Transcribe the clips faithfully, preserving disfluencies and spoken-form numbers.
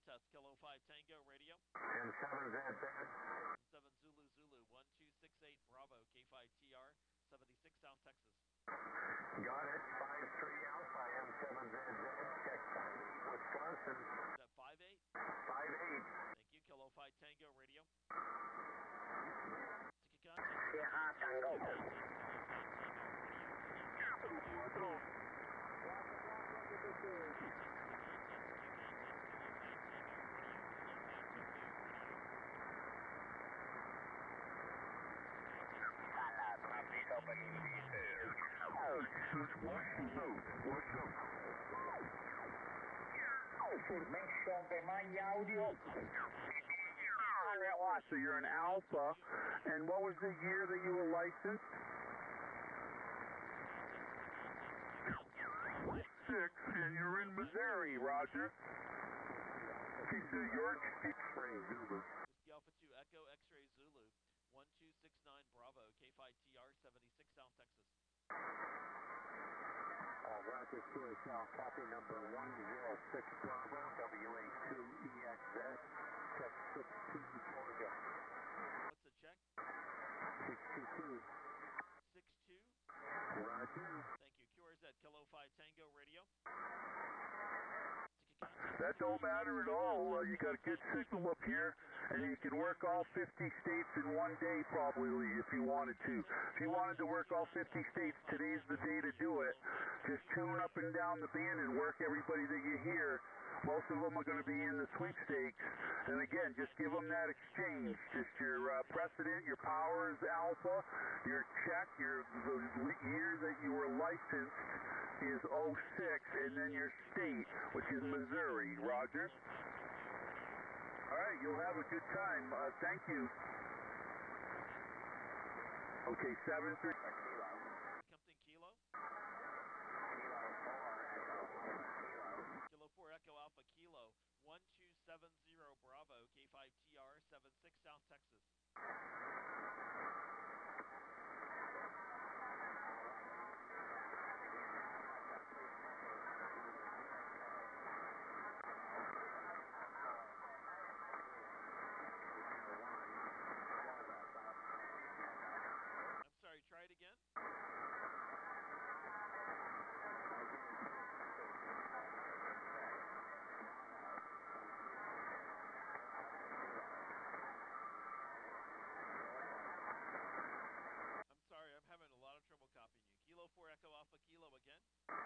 contest, Kilo five Tango Radio. M seven Z Z. M seven Zulu Zulu, one two six eight Bravo, K five T R, seventy-six South Texas. Got it, five three Alpha, M seven Z Z, check time, Wisconsin. Is that five eight? five eight. Thank you, Kilo five Tango Radio. Ticket contest, Sierra Tango. Kilo five Tango Radio, Kilo five Tokyo Radio. Messo che mangi audio. So you're an Alpha, and what was the year that you were licensed? Six, and you're in Missouri, Roger. He's New York. X-ray Zulu. Whiskey Alpha two Echo X-ray Zulu, one two six nine Bravo, K five T R, seventy-six South Texas. Uh, Roger, Q H L, copy number one zero six Bravo, W A two E X Z, check six two Georgia. What's the check? six two two. six two? Roger. Thank you. Q R Z, Kilo five Tango Radio. That don't matter at all. Uh, you got a good signal up here, and you can work all fifty states in one day probably if you wanted to. If you wanted to work all fifty states, today's the day to do it. Just tune up and down the band and work everybody that you hear. Most of them are going to be in the sweepstakes. And again, just give them that exchange. Just your uh, precedent, your powers, alpha, your check, your the year that you were licensed is oh six, and then your state, which is Missouri. Roger? All right, you'll have a good time. Uh, thank you. Okay, seven three. Something Kilo? Kilo four Echo Alpha Kilo, one two seven zero Bravo, K five T R, seventy-six South Texas. I'm sorry, try it again? I'm having a lot of trouble copying you. Kilo four Echo Alpha Kilo again.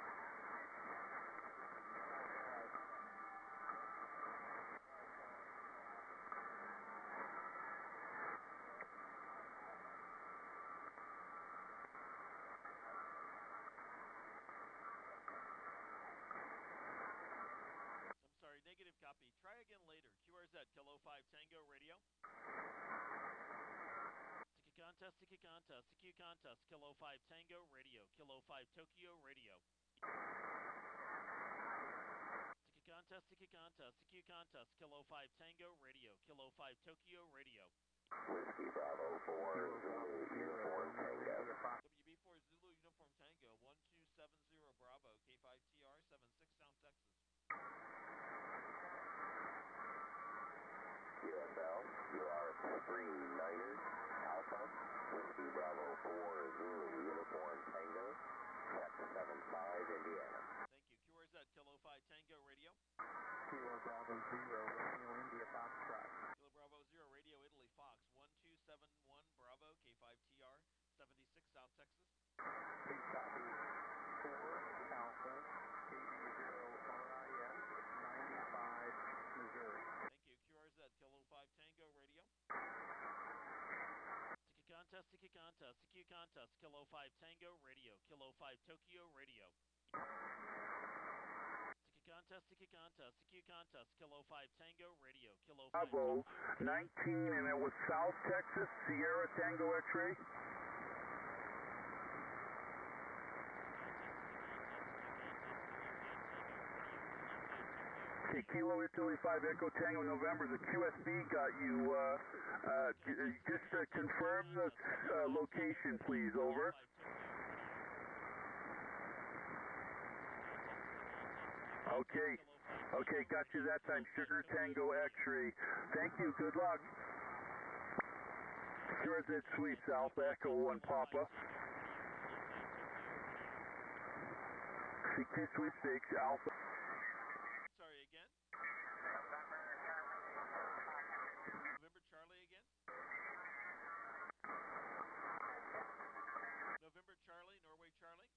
I'm sorry, negative copy. Try again later. Q R Z, Kilo five Tango Radio. Ticket contest, ticket contest, ticket contest, Kilo five Tango Radio, Kilo five Tokyo Radio. Ticket contest, ticket contest, ticket contest, Kilo five Tango Radio, Kilo five Tokyo Radio. Whiskey Bravo four Zulu Uniform Tango. W B four Zulu Uniform Tango, one two seven zero Bravo, K five T R, seventy-six South Texas. U S L, you are three Niners, Alpha, Whiskey Bravo four Zulu Uniform Tango, check seven five Indiana. Thank you. Q R Z, Kilo five Tango Radio. Kilo Bravo zero, Romeo India Foxtrot. Kilo Bravo zero, Radio Italy Fox, one two seven one Bravo, K five T R, seventy-six South Texas. Big copy, four Alpha, K E zero R I S, ninety-five Missouri. Thank you. Q R Z, Kilo five Tango Radio. Ticket contest, ticket contest, ticket contest, Kilo five Tango Radio, Kilo five Tokyo Radio. Ticket contest, ticket contest, ticket contest, Kilo five Tango Radio, Kilo five Bravo Tokyo. nineteen, and it was South Texas, Sierra Tango X-ray. Okay, Kilo Italy five Echo Tango November, the Q S B got you, uh, uh, just uh, confirm the uh, location please, over. Okay, Okay, got you that time. Sugar Tango X-ray. Thank you. Good luck. Q R Z Sweeps Alpha Echo one Papa. C Q Sweepstakes Alpha. Sorry, again? November Charlie again? November Charlie, Norway Charlie?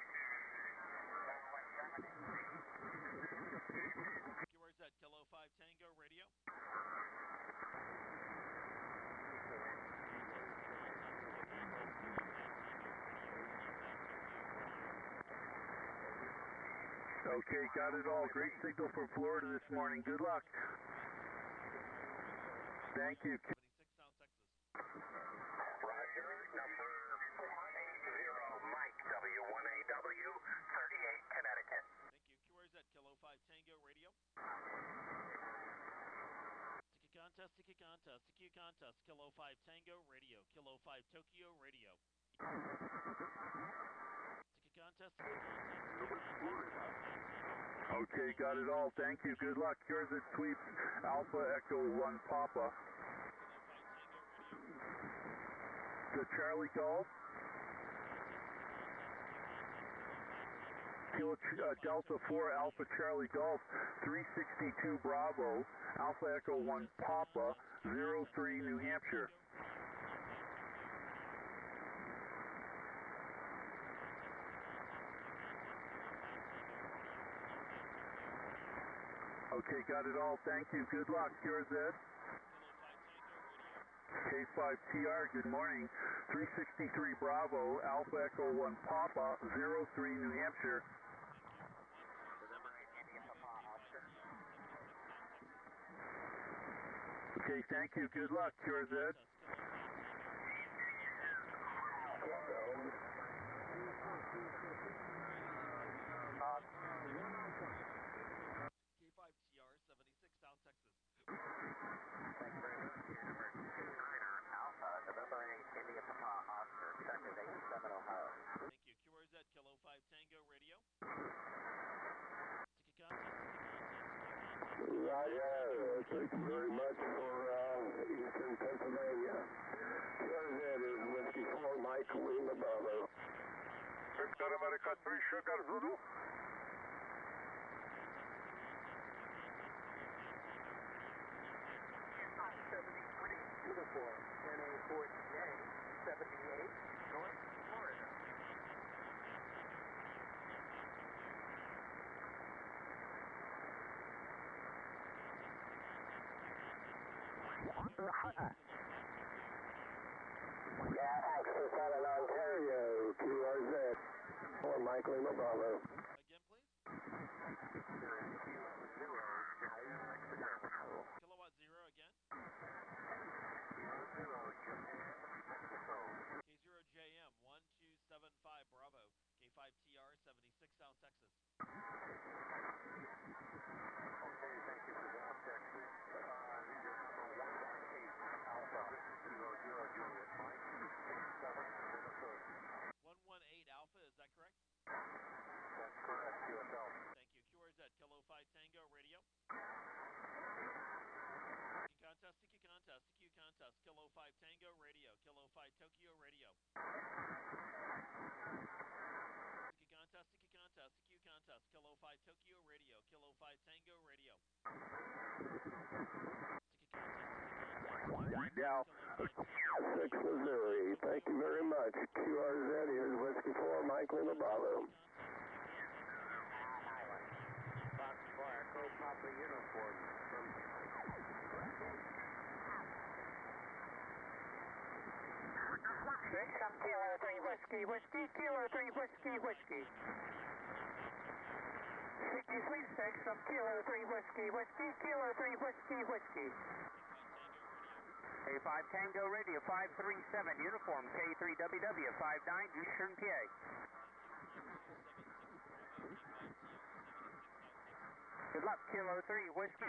Q R Z, Kilo five Tango Radio. Okay, got it all. Great signal from Florida this morning. Good luck. Thank you. seventy-six South Texas. Roger, number one eight zero Mike, W one A W, thirty-eight Connecticut. Thank you. Q R Z, Kilo five Tango Radio. Ticket contest, ticket contest, ticket contest, Kilo five Tango Radio, Kilo five Tokyo Radio. Ticket contest, ticket contest, ticket contest, Kilo five Tango Radio. Okay, got it all. Thank you. Good luck. Q R Z Sweeps Alpha Echo one Papa. Kilo five Tango Radio. The Charlie Golf. Kilo uh, Delta four Alpha Charlie Golf, three sixty-two Bravo, Alpha Echo one Papa, zero three New Hampshire. Okay, got it all. Thank you. Good luck. Q R Z. K five T R, good morning. three sixty-three Bravo, Alpha Echo one Papa, zero three New Hampshire. Okay, thank you. Good luck, Q R Z. K five T R, seventy-six South Texas. Thank you very much. Number two niner Alpha, November eight, India Papa Oscar, check is eighty-seven Ohio. Thank you. Q R Z, Kilo five Tango Radio. Ticket contest, ticket contest, ticket contest. Roger. Thank you very much for uh, Eastern Pennsylvania. Q R Z is Whiskey four Mike Lima Bravo. Victor America three Sugar Zulu. seventy-three, uniform, N A four T A, seventy-eight, North Florida. Gas for Southern Ontario, Q R Z. For Mike Lima Bravo. Again, please. Zero, Kilowatt zero again. zero, Japan, Mexico. K zero J M, one two seven five Bravo. K five T R, seventy-six South Texas. Okay, thank you for that, Texas. Uh, your number one eight Alpha, zero zero Juliet Mike, sixty-seven Minnesota. one one eight Alpha, is that correct? That's correct, U S L. Thank you. Q R Z, Kilo five Tango Radio. Ticket contest, ticket contest, ticket contest, Kilo five Tango Radio, Kilo five Tokyo Radio. Ticket contest, ticket contest, ticket contest, Kilo five Tokyo Radio, Kilo five Tango Radio. Ticket contest, ticket contest, Wind out. six Missouri. Thank you very much. Q R Z is Whiskey four Mike Lima Bravo. Fox four, Echo Papa uniform. Six, I'm Kilo three Whiskey, Whiskey, Kilo three Whiskey, Whiskey. Sticky sweepstakes, I'm Kilo three Whiskey, Whiskey, Kilo three Whiskey, Whiskey. K five Tango Radio, five three seven, uniform, K three W W, five nine, Eastern P A. Good luck, Kilo three Whiskey.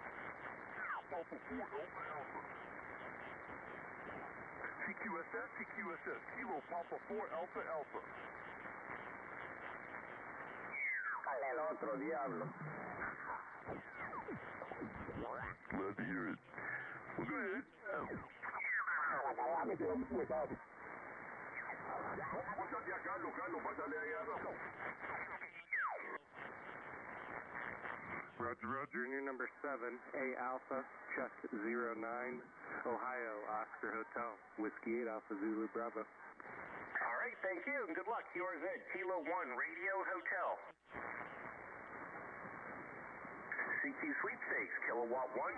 C Q S S, C Q S S, Kilo Papa four Alpha Alpha. El otro diablo. Glad to hear it. Well, go ahead. Carlos, Carlos, pásale ahí a Rafa. Roger, Roger. Junior number seven, A Alpha, Chuck zero nine, Ohio, Oscar Hotel, Whiskey eight Alpha Zulu Bravo. All right, thank you, and good luck. Q R Z, Kilo one, Radio Hotel. C Q Sweepstakes, Kilowatt one.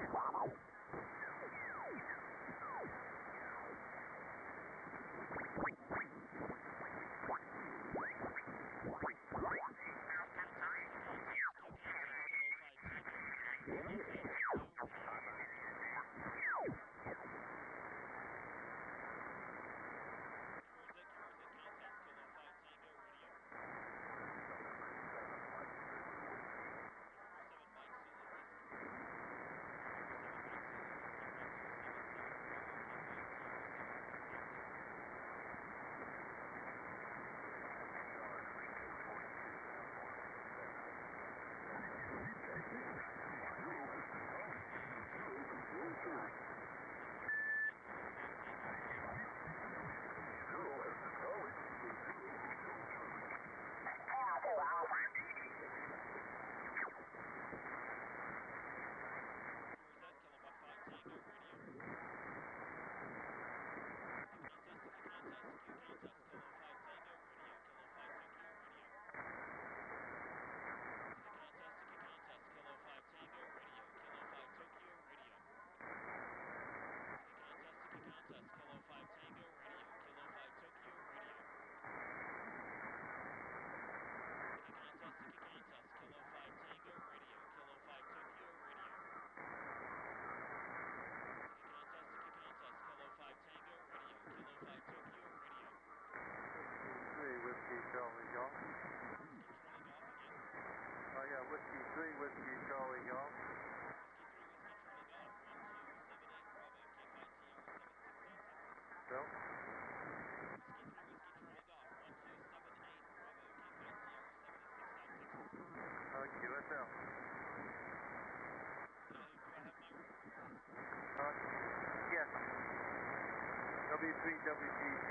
W three W G G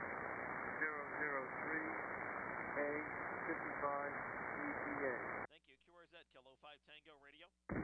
zero zero three A fifty-five E T A. Thank you. Q R Z, Kilo five Tango Radio.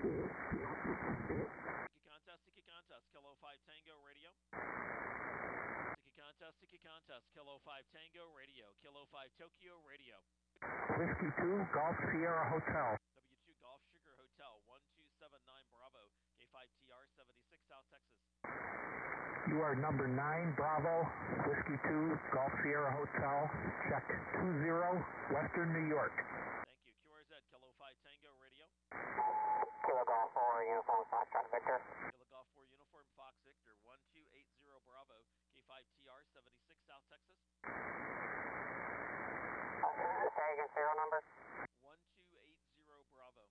Sticky contest, sticky contest, Kilo five Tango Radio. Sticky contest, sticky contest, Kilo five Tango Radio, Kilo five Tokyo Radio. Whiskey two, Golf Sierra Hotel. W two Golf Sugar Hotel, one two seven nine Bravo, K five T R seventy-six, South Texas. You are number nine, Bravo, Whiskey two, Golf Sierra Hotel, check two zero, Western New York. Thank you. Q R Z, Kilo five Tango Radio. Kilo Golf four, Uniform Foxtrot Victor. Kilo Golf four, Uniform Fox Victor, one two eight zero Bravo, K five T R seventy-six, South Texas. Say again, serial number? one two eight zero Bravo.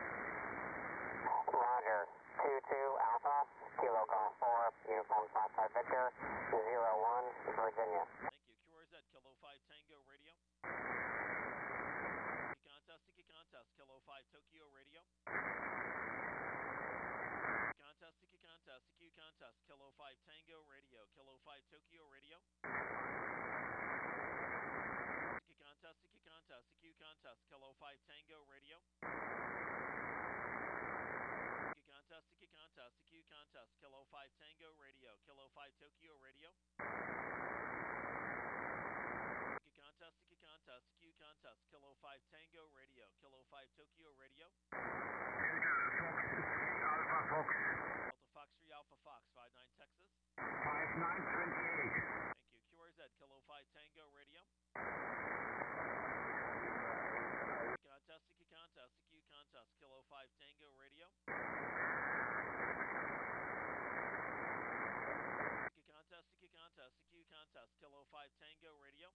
Roger, two two Alpha, Kilo Golf four, Uniform Foxtrot Victor, zero one, Virginia. Thank you. Q R Z, Kilo five Tango Radio. Sticky contest, sticky contest, Kilo five Tokyo Radio. Sticky contest, sticky contest, sticky contest, Kilo five Tango Radio, Kilo five Tokyo Radio. Sticky contest, sticky contest, sticky contest, Kilo five Tango Radio. Sticky contest, sticky contest, sticky contest, Kilo five Tango Radio, Kilo five Tokyo Radio. Sticky contest, sticky contest, sticky contest, Kilo five Tango Radio, Kilo five Tokyo Radio. Alpha Fox. Delta Fox three Alpha Fox, five nine Texas. five nine twenty-eight. Thank you. Q R Z, Kilo five Tango Radio. Contest, sticky contest, sticky contest, Kilo five Tango Radio. Sticky contest, sticky contest, sticky contest, Kilo five Tango Radio.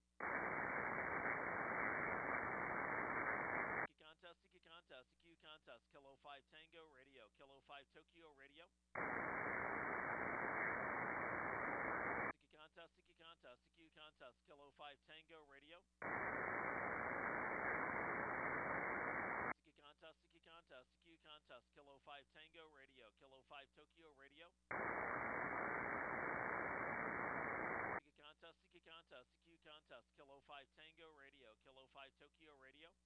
Sticky contest, sticky contest, sticky contest, Kilo five Tango Radio, Kilo five Tokyo Radio. Sticky contest, sticky contest, sticky contest, Kilo five Tango Radio. Sticky contest, sticky contest, sticky contest, Kilo five Tango Radio, Kilo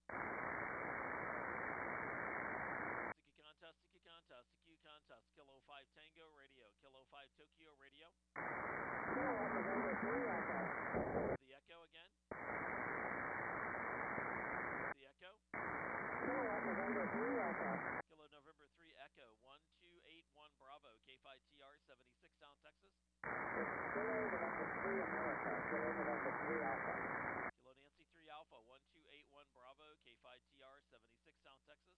Sticky contest, sticky contest, sticky contest, Kilo five Tango Radio, Kilo five Tokyo Radio. The echo again. The echo. Kilo November three Echo, one two eight one Bravo, K five T R seventy-six, Sound Texas. Kilo Nancy three Alpha, one two eight one Bravo, K five T R seventy-six, Sound Texas.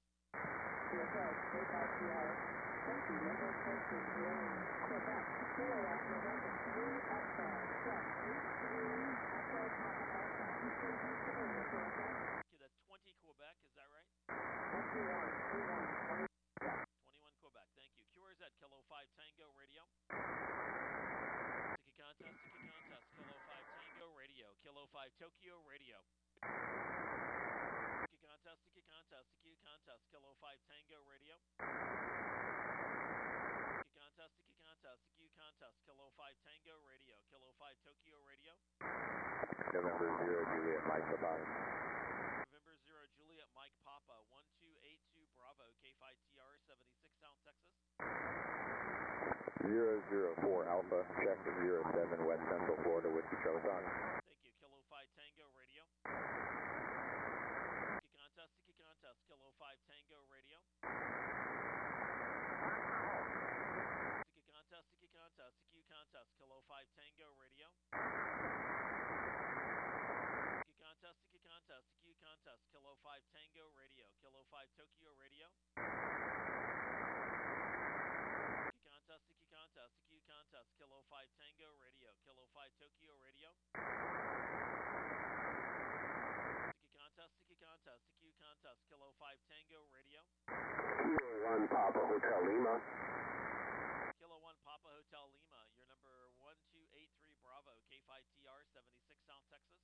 Kilo twenty Quebec, is that right? twenty-one Quebec, thank you. Q R Z, Kilo five Tango Radio. Sticky contest, sticky contest, Kilo five Tango Radio, Kilo five Tokyo Radio. Sticky contest, sticky contest, sticky contest, Kilo five Tango Radio. Sticky contest, sticky contest, sticky contest, Kilo five Tango Radio, Kilo five Tokyo Radio. November zero Juliet Mike Papa. November zero Juliet Mike Papa, one two eight two Bravo, K five T R seventy-six, Sound Texas. zero zero four Alpha, check zero seven West Central Florida, Whiskey Charlie Fox. Thank you, Kilo five Tango Radio. Sticky contest, sticky contest, Kilo five Tango Radio. Sticky contest, sticky contest, sticky contest, Kilo five Tango Radio. Sticky contest, sticky contest, sticky contest, Kilo five Tango Radio, Kilo five Tokyo Radio. Sticky contest, sticky contest, sticky contest, Kilo five Tango Radio, Kilo five Tokyo Radio. Sticky contest, sticky contest, sticky contest, Kilo five Tango Radio. Kilo one Papa Hotel Lima. Kilo one Papa Hotel Lima, your number one two eight three Bravo, K five T R seventy-six, South Texas.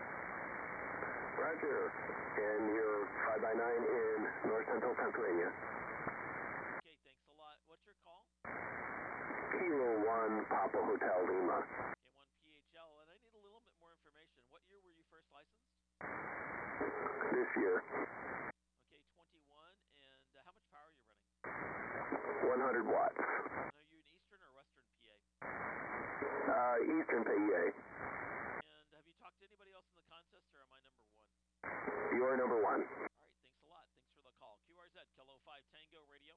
Roger. And you're five by nine in North Central Pennsylvania. Okay, thanks a lot. What's your call? Kilo one Papa Hotel Lima. K one P H L, and I need a little bit more information. What year were you first licensed? This year. Okay, twenty-one, and uh, how much power are you running? one hundred watts. And are you in Eastern or Western P A? Uh, Eastern P A. And have you talked to anybody else in the contest, or am I number one? You're number one. All right, thanks a lot. Thanks for the call. Q R Z, Kilo five Tango Radio.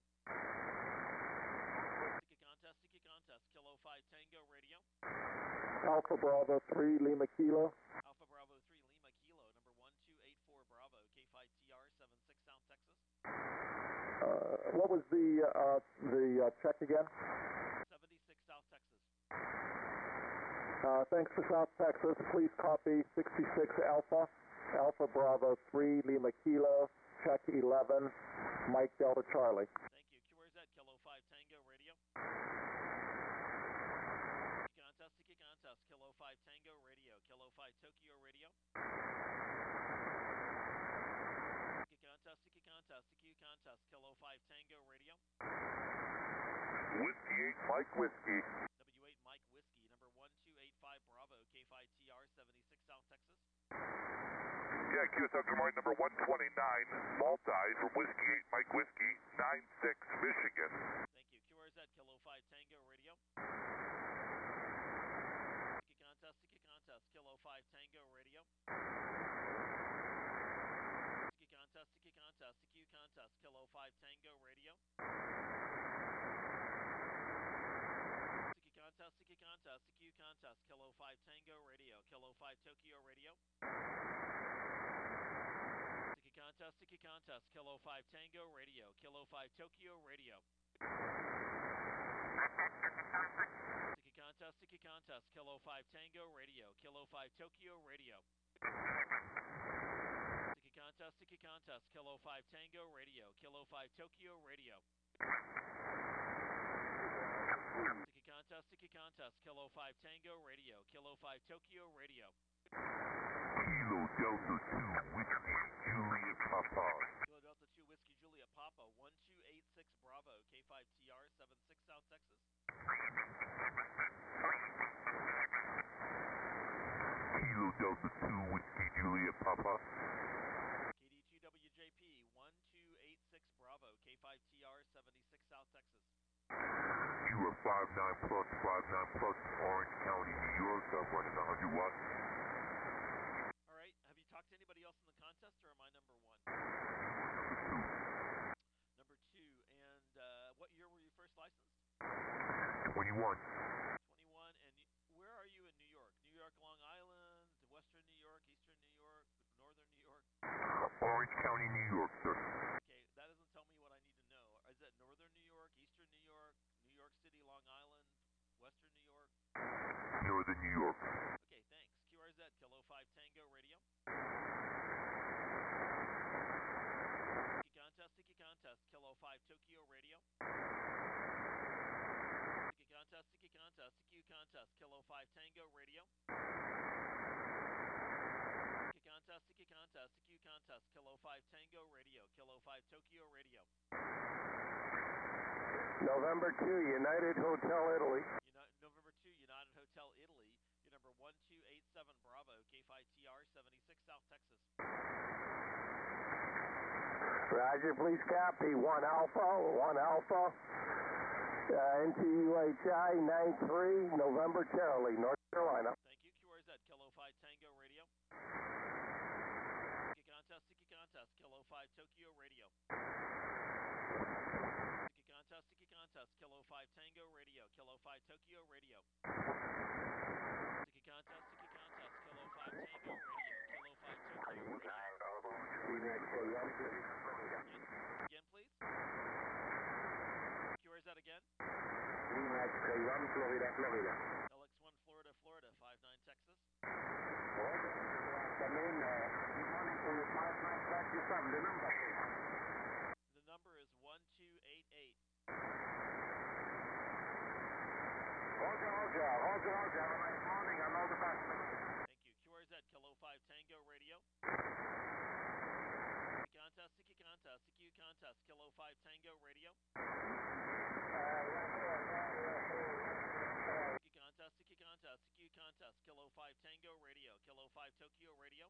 Sticky contest, sticky contest, Kilo five Tango Radio. Alpha Bravo three, Lima Kilo. Alpha Bravo three, Lima Kilo, number one two eight four Bravo, K five T R seventy-six, Sound Texas. Uh, what was the uh, the uh, check again? seventy-six, South Texas. Uh, thanks for South Texas. Please copy sixty-six Alpha. Alpha Bravo three, Lima Kilo, check eleven, Mike Delta Charlie. Thank you. Q R Z, Kilo five Tango Radio. Sticky contest, sticky contest, Kilo five Tango Radio, Kilo five Tokyo Radio. Sticky contest, sticky contest, sticky contest, Kilo five Tango Radio. Whiskey eight Mike Whiskey. W eight Mike Whiskey, number one two eight five Bravo, K five T R seventy-six, South Texas. Yeah, Q S L Good morning, number one twenty-nine, Multi from Whiskey eight Mike Whiskey, nine six, Michigan. Thank you. Q R Z, Kilo five Tango Radio. Sticky contest, sticky contest, Kilo five Tango Radio. Sticky contest, sticky contest, sticky contest, Kilo five Tango Radio. Sticky contest, sticky contest, sticky contest, Kilo five Tango Radio, Kilo five Tokyo Radio. Sticky contest, sticky contest, Kilo five Tango Radio, Kilo five Tokyo Radio. Sticky contest, sticky contest, Kilo five Tango Radio, Kilo five Tokyo Radio. Sticky contest, sticky contest, Kilo five Tango Radio, Kilo five Tokyo Radio. Sticky contest, sticky contest, Kilo five Tango Radio, Kilo five Tokyo Radio. Kilo Delta two, Whiskey Juliet Papa. Kilo Delta two, Whiskey Juliet Papa, one two eight six Bravo, K five T R seventy-six, South Texas. Kilo Delta two, Whiskey Juliet Papa. K D two plus Orange County, New York, uh, running one hundred watts. All right. Have you talked to anybody else in the contest, or am I number one? Number two. Number two. And uh, what year were you first licensed? twenty-one. twenty-one. And you, where are you in New York? New York, Long Island, Western New York, Eastern New York, Northern New York? Orange County, New York, sir. Okay, that doesn't tell me what I need to know. Is that Northern New York, Eastern New York, New York City, Long Island, Western New York? Northern New York. Okay, thanks. Q R Z, Kilo five Tango Radio. Sticky contest, sticky contest, Kilo five Tokyo Radio. Sticky contest, sticky contest, sticky contest, Kilo five Tango Radio. Sticky contest, sticky contest, sticky contest, Kilo five Tango Radio, Kilo five Tokyo Radio. November two, United Hotel Italy. Uni- November two, United Hotel Italy. Your number one two eight seven Bravo, K five T R seventy-six, South Texas. Roger, please copy. one Alpha, one Alpha. Uh, N T U H I nine three, November Charlie, North Carolina. Thank you. Q R Z, Kilo five Tango Radio. Sticky contest, sticky contest, Kilo five Tokyo Radio. Sticky contest, sticky contest, Kilo five Tango Radio, Kilo five Tokyo Radio. Sticky contest, sticky contest, Kilo five Tango Radio, Kilo five Tokyo Radio. Again, please. Q R Z again. Lima X Ray one, Florida, Florida. L X one Florida, Florida, five nine Texas. Afternoon, uh, good morning to five nine Texas, the number. The number is one two eight eight. Roger, Roger, Roger, Roger. Have a nice morning. I'm all the best. Thank you. Q R Z, Kilo five Tango Radio. Sticky contest, sticky contest, sticky contest, Kilo five Tango Radio. Sticky contest, sticky contest, sticky contest, Kilo five Tango Radio, Kilo five Tokyo Radio.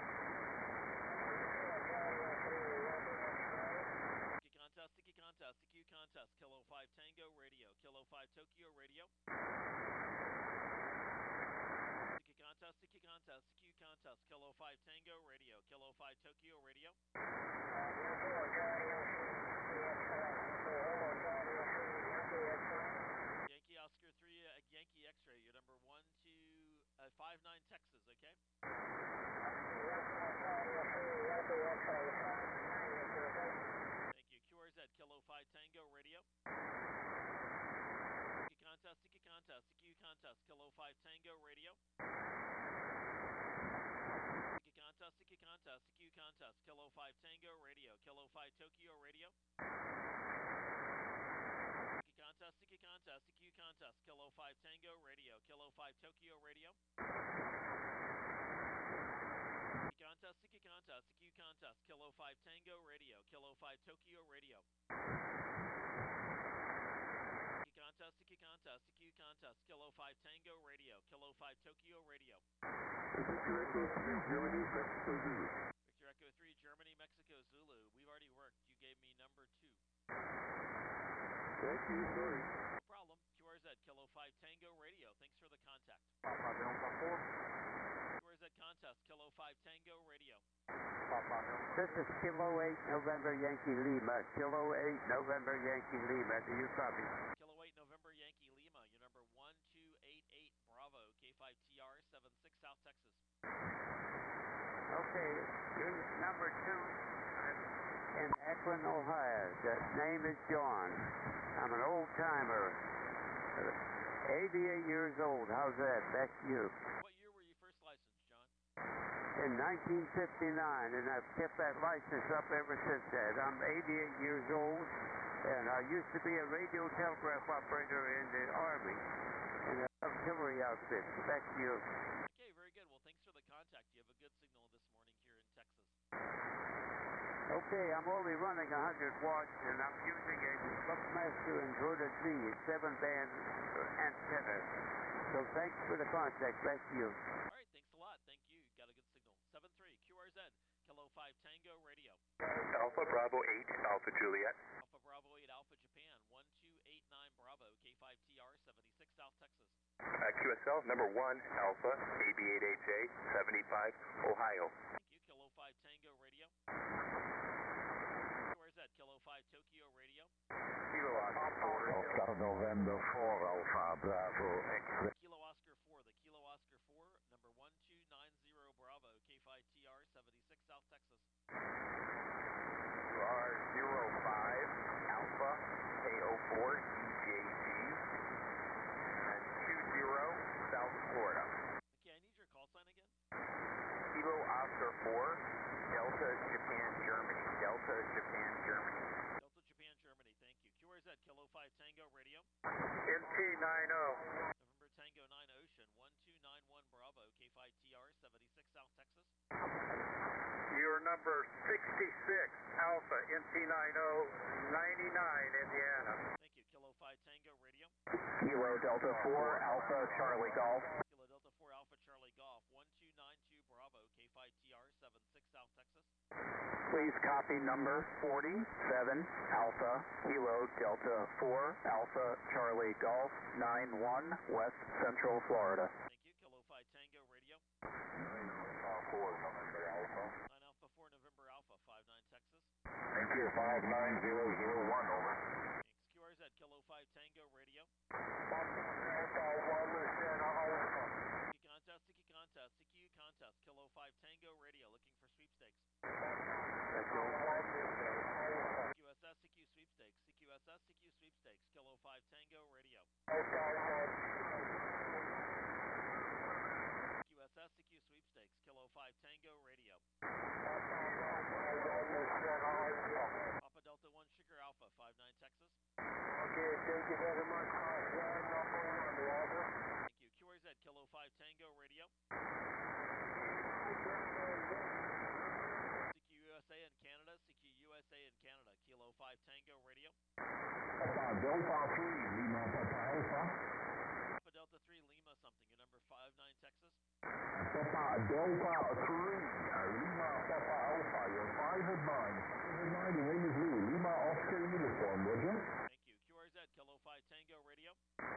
Sticky contest, sticky contest, sticky contest, Kilo five Tango Radio, Kilo five Tokyo Radio. Sticky contest, sticky contest, sticky contest, Kilo five Tango Radio, Kilo five Tokyo Radio. Yankee Oscar three, uh, Yankee X-ray, your number one two uh, five nine Texas, okay? Thank you. Q R Z, Kilo five Tango Radio. Sticky contest, sticky contest, sticky contest, Kilo five Tango Radio. Sticky contest, sticky contest, sticky contest, Kilo five Tango Radio, Kilo five Tokyo Radio. Sticky contest, sticky contest, sticky contest, Kilo five Tango Radio, Kilo five Tokyo Radio. Sticky contest, sticky contest, sticky contest, Kilo five Tango Radio, Kilo five Tokyo Radio. Sticky contest, sticky contest, sticky contest, Kilo five Tango Radio, Kilo five Tokyo Radio. Victor Echo three, Germany, Mexico, Zulu. Victor Echo three, Germany, Mexico, Zulu. We've already worked. You gave me number two. Thank you, sorry. No problem. Q R Z, Kilo five Tango Radio. Thanks for the contact. Papa Delta four. Q R Z contest, Kilo five Tango Radio. Papa Delta. This is Kilo eight, November Yankee Lima. Kilo eight, November Yankee Lima. Do you copy? Kilo eight, November Yankee Lima. Your number one two eight eight Bravo, K five T R seventy-six, South Texas. Okay, here's number two in Akron, Ohio. The name is John. I'm an old timer. eighty-eight years old. How's that? Back to you. What year were you first licensed, John? In nineteen fifty-nine, and I've kept that license up ever since that. I'm eighty-eight years old, and I used to be a radio telegraph operator in the Army, in the artillery outfit. Back to you. Okay, very good. Well, thanks for the contact. You have a good signal this morning here in Texas. Okay, I'm only running one hundred watts, and I'm using a Buckmaster Inverter D, seven-band antenna. So thanks for the contact. Back to you. All right, thanks a lot. Thank you. Got a good signal. seven three Q R Z, Kilo five Tango Radio. Alpha Bravo eight, Alpha Juliet. Alpha Bravo eight, Alpha Japan, one two eight nine Bravo, K five T R seventy-six, South Texas. Uh, Q S L number one Alpha A B eight H A seventy-five Ohio. Thank you. Kilo five Tango Radio. Where's that? Kilo five Tokyo Radio. Kilo Oscar four. Delta November four Alpha Bravo X-ray. Kilo Oscar four, the Kilo Oscar four, number one two nine zero Bravo, K five T R seventy-six South Texas. You are zero five Alpha K zero four E J G and two zero South Florida. Okay, I need your call sign again. Kilo Oscar four Delta Japan Germany. Delta Japan Germany. Delta Japan Germany, thank you. Q R Z Kilo five Tango Radio. M T nine oh. November Tango nine Ocean, one two nine one Bravo, K five T R seventy-six South Texas. Your number sixty-six Alpha M T nine oh ninety-nine Indiana. Thank you. Kilo five Tango Radio. Kilo Delta four Alpha Charlie Golf. Kilo Delta four Alpha Charlie Golf, one two nine two Bravo, K five T R seventy-six South Texas. Please copy number forty-seven Alpha Kilo Delta four Alpha Charlie Golf nine one West Central Florida. Thank you. Kilo five Tango Radio. four November Alpha. nine Alpha four November Alpha, five nine Texas. Thank you. five nine zero zero one over. Thanks. Q R Z Kilo five Tango Radio. Sticky contest, sticky contest, C Q contest, Kilo five Tango Radio, looking for sweepstakes. C Q S S, C Q sweepstakes, C Q S S, C Q sweepstakes, Kilo five Tango Radio. C Q S S, C Q sweepstakes, Kilo five Tango Radio. Papa Delta one Sugar Alpha, five nine Texas. Okay, thank you very much. Thank you. Q R Z Kilo five Tango Radio. C Q U S A in Canada, C Q U S A in Canada, Kilo five Tango Radio. Delta three Lima Papa Alpha. Papa Delta three Lima something, your number five nine Texas. Papa Delta three Lima Papa Alpha, you're five at nine. five at nine, your name is Lou. Lima Oscar uniform, would you? Thank you. Q R Z Kilo five Tango Radio.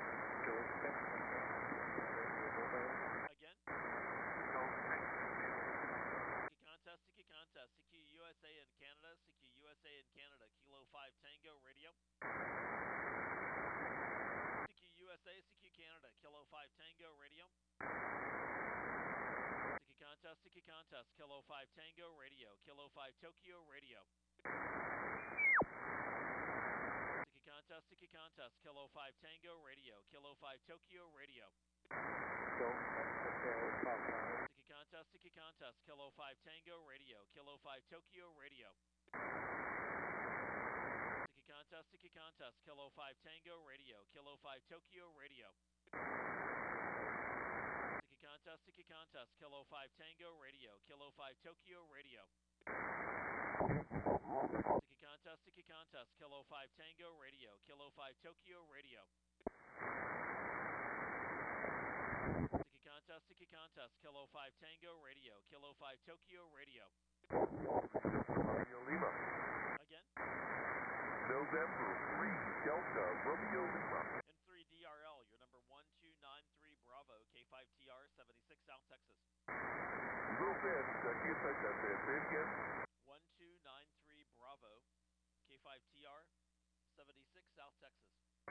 Again. Sticky contest, sticky contest, C Q U S A in Canada, C Q U S A in Canada, Kilo five Tango Radio. C Q U S A, C Q Canada, Kilo five Tango Radio. Sticky contest, sticky contest, Kilo five Tango Radio, Kilo five Tokyo Radio. Sticky contest, sticky contest, Kilo five Tango Radio, Kilo five Tokyo Radio. Sticky contest, sticky contest, Kilo five Tango Radio, Kilo five Tokyo Radio. Sticky contest, sticky contest, Kilo five Tango Radio, Kilo five Tokyo Radio. Sticky contest, sticky contest, Kilo five Tango Radio, Kilo five Tokyo Radio. Sticky contest, sticky contest, Kilo five Tango Radio, Kilo five Tokyo Radio. Sticky contest, sticky contest, Kilo five Tango Radio, Kilo five Tokyo Radio. Romeo Lima. Again. November three Delta Romeo Lima. M three D R L, your number one two nine three Bravo, K five T R seventy-six South Texas. Real fast, I can't type that fast. Say it again. one two nine three Bravo, K five T R seventy-six South Texas.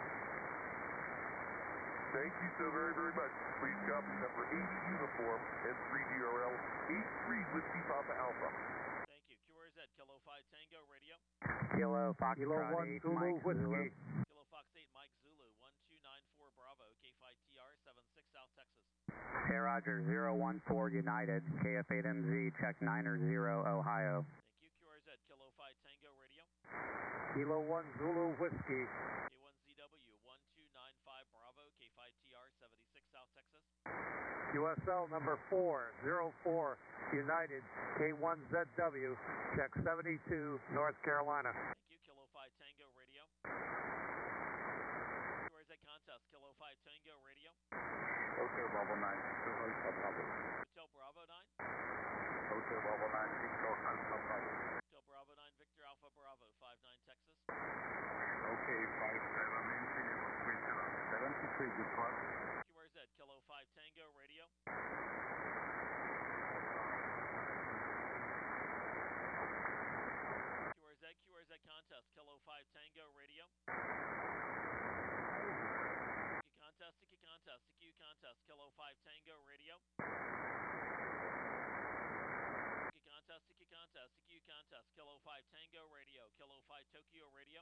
Thank you so very, very much. Please copy number eighty uniform M three D R L eight three Whiskey Papa Alpha. Thank you. Q R Z Kilo five Tango Radio. Kilo Fox Kilo one Zulu Whiskey. Kilo Fox eight Mike Zulu, one two nine four Bravo, K five T R seventy-six South Texas. Hey Roger, zero one four United, K F eight M Z, check niner zero Ohio. Thank you. Q R Z Kilo five Tango Radio. Kilo one Zulu Whiskey. K one Z W, one two nine five Bravo, K five T R seventy-six South Texas. Q S L number four zero four United, K one Z W, check seventy-two North Carolina. Thank you. Kilo five Tango Radio. Q R Z contest, Kilo five Tango Radio. Hotel Bravo nine, Hotel Bravo. Hotel Bravo nine. Hotel Bravo nine, Victor Alpha Bravo. Hotel Bravo nine, Victor Alpha Bravo, five nine Texas. Okay, five seven, seventy-three, good one. Q R Z Contest, sticky contest, sticky contest, Kilo five Tango Radio. Sticky contest, sticky contest, sticky contest, Kilo five Tango Radio, Kilo five Tokyo Radio.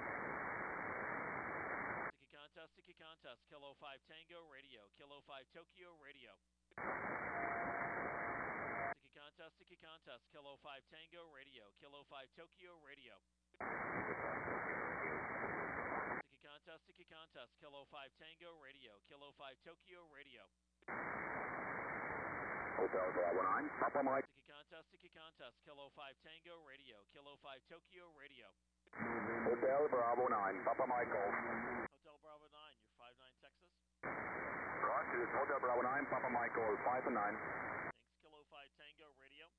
Sticky contest, sticky contest, Kilo five Tango Radio, Kilo five Tokyo Radio. Sticky contest, sticky contest, Kilo five Tango Radio, Kilo five Tokyo Radio. Sticky contest, sticky contest, Kilo five Tango Radio, Kilo five Tokyo Radio. Hotel Bravo nine, Papa Mike. Sticky contest, sticky contest, Kilo five Tango Radio, Kilo five Tokyo Radio. Hotel Bravo nine, Papa Michael. Hotel Bravo nine, you're five nine Texas. Roger, Hotel Bravo nine, Papa Michael, five and nine. Thanks, Kilo five Tango Radio.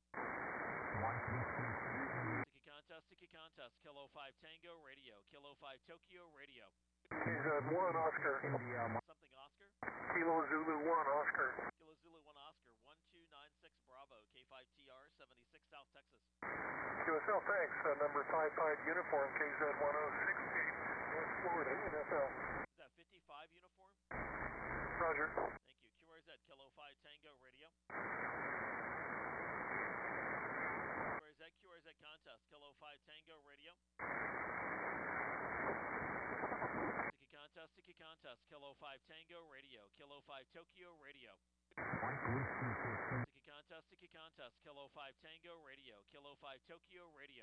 Sticky contest, sticky contest, Kilo five Tango Radio, Kilo five Tokyo Radio. He's at one Oscar. Something Oscar? Kilo Zulu one Oscar. Kilo Zulu one Oscar, one two nine six Bravo, K five T R, seventy-six South Texas. Q S L, thanks. Uh, number five five uniform, K Z one oh six eight, North Florida, N F L. Is that fifty-five uniform? Roger. Thank you. Q R Z, Kilo five Tango Radio. Q R Z, Q R Z contest, Kilo five Tango Radio. Sticky contest, sticky contest, Kilo five Tango Radio, Kilo five Tokyo Radio. Sticky contest, sticky contest, Kilo five Tango Radio, Kilo five Tokyo Radio.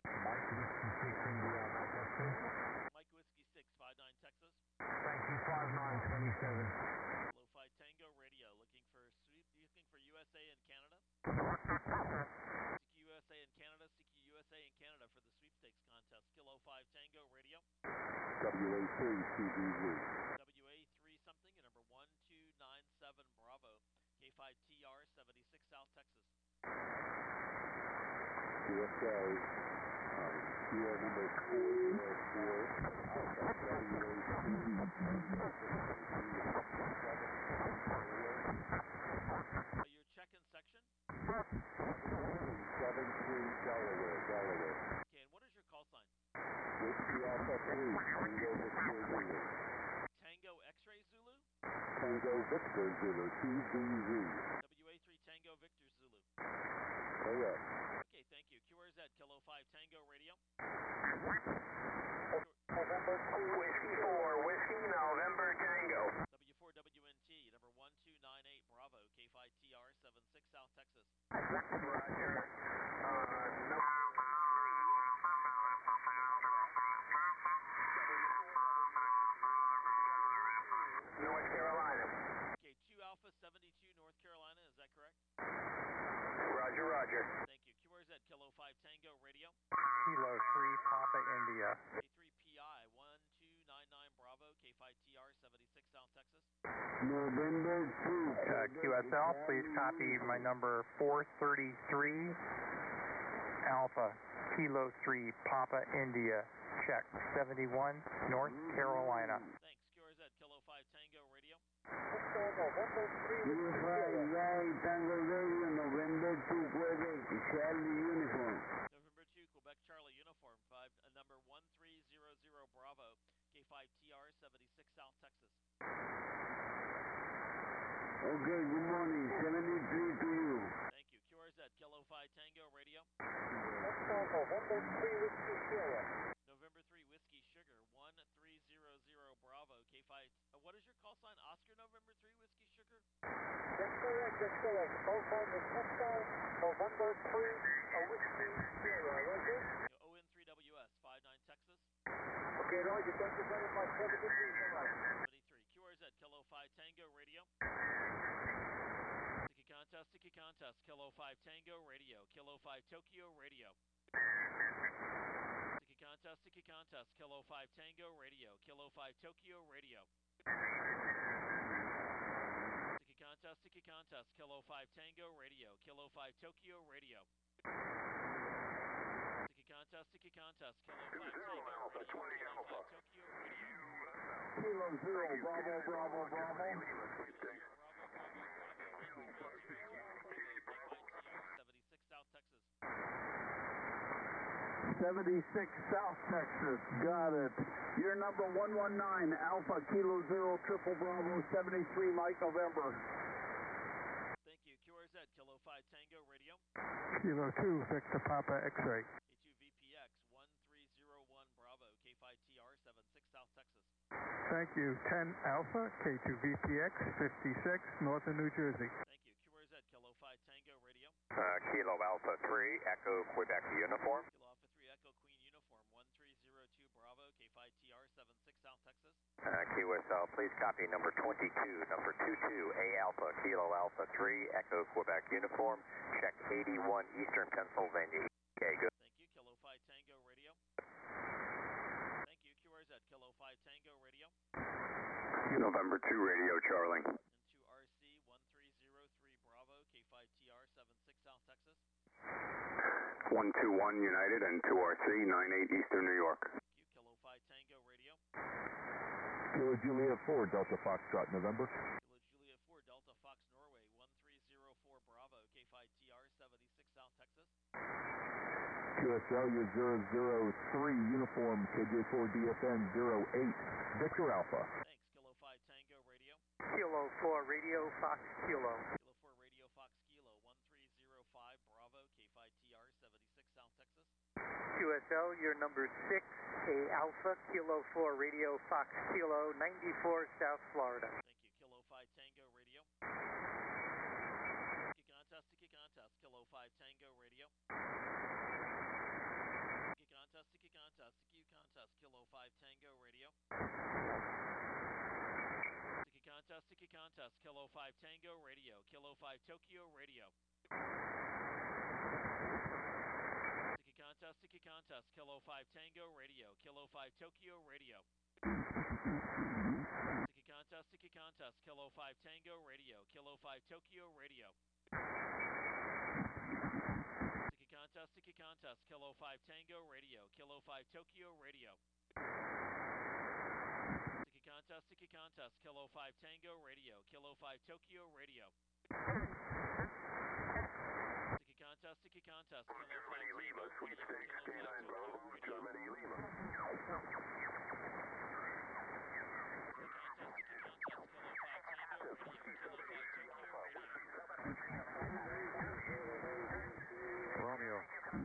Mike Whiskey six, five nine Texas. Thank you, five nine twenty-seven. Kilo five Tango Radio, looking for sweep, looking for U S A and Canada. Sticky U S A and Canada, Sticky U S A and Canada for the sweepstakes contest, Kilo five Tango Radio. W A three C B Z. W A three something, and number one two nine seven Bravo, K five T R, seventy-six South Texas. U S A, um, Sierra number four zero four, Alpha W A three. Uh, your check-in section? seven three Delaware, Delaware. Okay, and what is your call sign? Whiskey Alpha three, Tango Victor Zulu. Tango X-Ray Zulu? Tango Victor Zulu, T V Z. W A three Tango Victor Zulu. Correct. Okay, thank you. Q R Z, Kilo five Tango Radio. November two, Whiskey four, Whiskey November Tango. W four W N T, number one two nine eight Bravo, K five T R, seventy-six South Texas. Roger. Uh, no. North Carolina. Okay, two Alpha seventy-two North Carolina, is that correct? Roger, roger. Thank you. Q R Z, Kilo five Tango Radio. Kilo three Papa India. K three P I, one two nine nine Bravo, K five T R, seventy-six South Texas. November two. Uh, Q S L, please copy my number four thirty-three Alpha Kilo three Papa India. Check seventy-one North Carolina. Thanks. Q R Z, Kilo five Tango Radio. Tango Radio, November two, Quebec, Charlie Uniform. November two, Quebec Charlie Uniform, five, uh, number one three zero zero Bravo, K five T R, seventy-six South Texas. Okay, good morning, seventy-three to you. Thank you. Q R Z, Kilo five Tango Radio. November three Whiskey Sugar, one three zero zero Bravo, K five. Uh, what is your call sign? Oscar November three Whiskey Sugar? That's correct, that's correct. Call sign is Oscar November three Whiskey Sierra, Roger. O N three W S, five nine Texas. Okay, Roger, thank you very much. seventy-three, seventy-three. Q R Z, Kilo five Tango Radio. Sticky contest, sticky contest, Kilo five Tango Radio, Kilo five Tokyo Radio. Sticky contest, sticky contest, Kilo five Tango Radio, Kilo five Tokyo Radio. Sticky contest, sticky contest, Kilo five Tango Radio, Kilo five Tokyo Radio. Sticky contest, sticky contest, Kilo five Tango Radio, Kilo five Tokyo Radio. Kilo zero, Bravo, Bravo, Bravo. seventy-six South Texas. seventy-six South Texas, got it. You're number one one nine, Alpha Kilo Zero Triple Bravo seventy-three, Mike November. Thank you. Q R Z, Kilo five Tango Radio. Kilo two, Victor Papa X-ray. K two V P X one three zero one Bravo, K five T R seventy-six, South Texas. Thank you. ten Alpha, K two V P X fifty-six, Northern New Jersey. Thank you. Q R Z, Kilo five Tango Radio. Uh, Kilo Alpha three, Echo Quebec Uniform. Kilo Alpha three, Echo Queen Uniform one three zero two Bravo, K five T R seventy-six, South Texas. Uh, Q S L, please copy number twenty-two, number twenty-two, A Alpha, Kilo Alpha three, Echo Quebec Uniform, check eighty-one Eastern Pennsylvania. Okay, good. Thank you. Kilo five Tango Radio. Thank you. Q R Z, Kilo five Tango Radio. November two Radio, Charlie. And two R C one three zero three Bravo, K five T R seventy-six, South Texas. one two one United and two R C, nine eight Eastern New York. Thank you. Kilo five Tango Radio. Kilo Juliet four, Delta Foxtrot, November. Kilo Juliet four, Delta Fox Norway one three zero four Bravo, K five T R seventy-six, South Texas. Q S L, you're zero zero three, Uniform, K J four D F N zero eight, Victor Alpha. Thanks. Kilo five Tango Radio. Kilo four Radio, Fox Kilo. Kilo four Radio, Fox Kilo one three zero five Bravo, K five T R seventy-six, South Texas. Q S L, you're number six, A Alpha, Kilo four Radio, Fox Kilo, ninety-four, South Florida. Thank you. Kilo five Tango Radio. Sticky contest, sticky contest, Kilo five Tango Radio. Sticky contest, sticky contest, sticky contest, Kilo five Tango Radio. Sticky contest, sticky contest, Kilo five Tango Radio, Kilo five Tokyo Radio. Sticky contest, sticky contest, Kilo five Tango Radio, Kilo five Tokyo Radio. Sticky contest, sticky contest, Kilo five Tango Radio, Kilo five Tokyo Radio. Sticky contest, sticky contest, Kilo five Tango Radio, Kilo five Tokyo Radio. Sticky contest, sticky contest, Kilo five Tango Radio, Kilo five Tokyo Radio. Sticky contest, sticky contest, Kilo five Tango Radio, Kilo five Tokyo Radio. Germany, Lima. Romeo.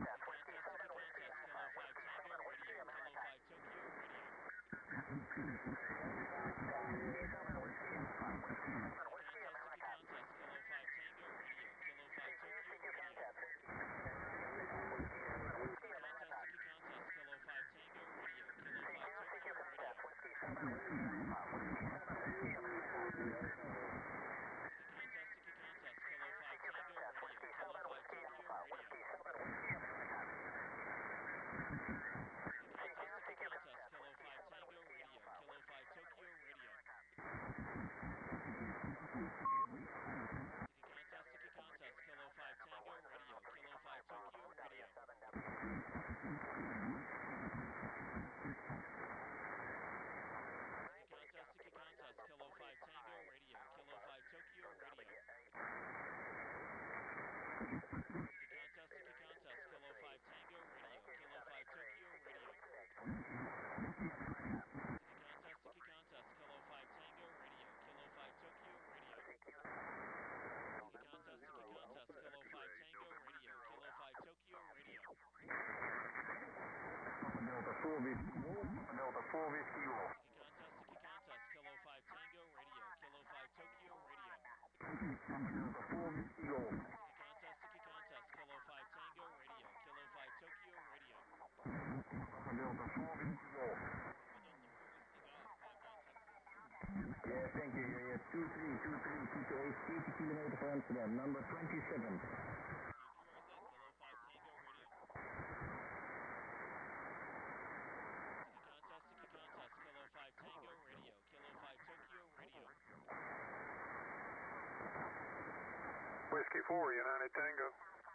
Delta four Whiskey Wolf. Kilo five Tango Radio, Kilo five Tokyo Radio. Delta four Whiskey Wolf. Contest, sticky contest, Kilo five Tango Radio, Kilo five Tokyo Radio. Delta four Whiskey Wolf. Yeah, thank you. Yeah, yeah. two three two three, Tito eight, eighty kilometer for Amsterdam, number twenty-seven. Whiskey four, United Tango.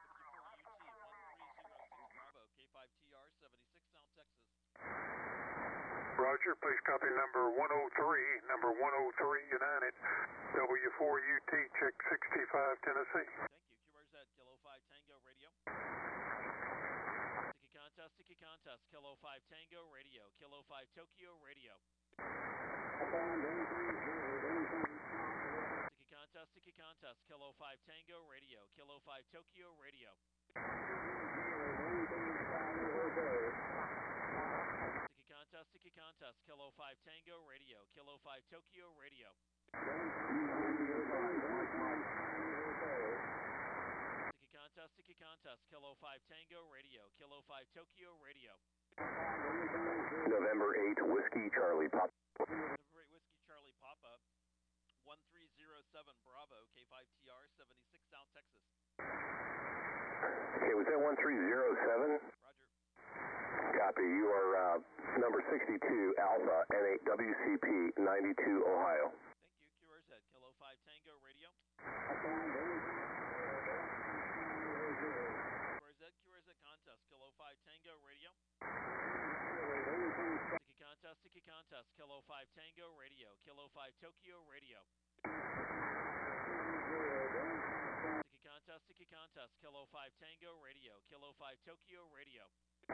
Bravo, K five T R seventy-six, South Texas. Roger, please copy number one oh three, number one oh three United, W four U T, check sixty-five, Tennessee. Thank you. Q R Z, Kilo five Tango Radio. Sticky contest, sticky Contest, Kilo five Tango Radio, Kilo five Tokyo Radio. Sticky Contest, Sticky Contest, Kilo five Tango Radio, Kilo five Tokyo Radio. Sticky Contest, Sticky Contest, Kilo five Tango Radio, Kilo five Tokyo Radio. Sticky Contest, Sticky Contest, Kilo five Tango Radio, Kilo five Tokyo Radio. November eight, Whiskey Charlie Pop. November eight, Whiskey Charlie Papa, one three zero seven Bravo, K five T R, seventy-six South Texas. Okay, was that one three zero seven? Roger. Copy. You are uh, number sixty-two Alpha, N eight W C P, ninety-two Ohio. Thank you. Q R Z, Kilo five Tango Radio. Q R Z, Q R Z Contest, Kilo five Tango Radio. Sticky Contest, Sticky Contest, Kilo five Tango Radio, Kilo five Tokyo Radio. Sticky Contest, Sticky Contest, Kilo five Tango Radio, Kilo five Tokyo Radio.